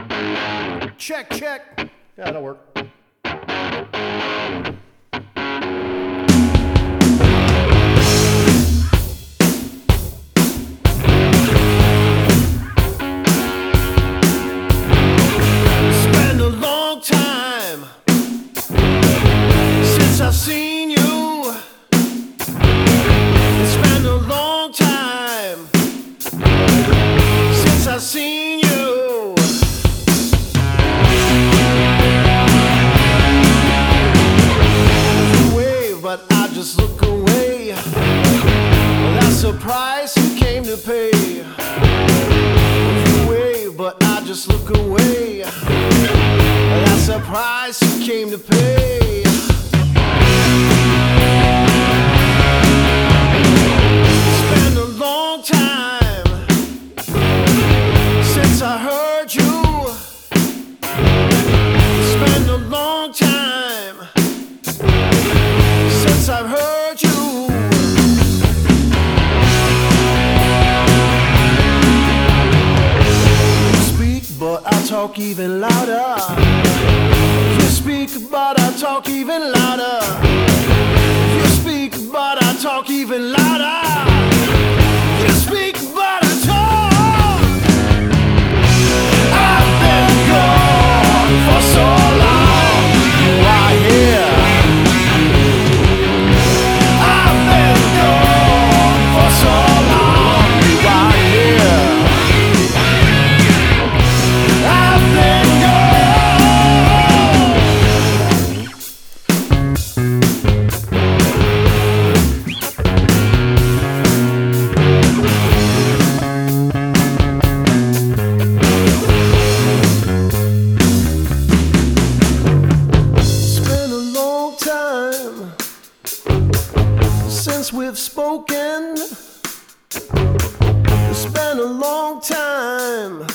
Check, check. Yeah, that'll work. Spent a long time since I've seen you. It's been a long time since I've seen you. You wave, but I just look away. Well, that's the price you came to pay. You wave, but I just look away. That's the price you came to pay. It's been a long time since I heard you. It's been a long time since I've heard you. You speak, but I talk even louder. You speak, but I talk even louder. You speak, but I talk even louder. You speak, but I talk. I've been gone for so long. You are here. I've been gone for so long. You are here. I've been since we've spoken. It's been a long time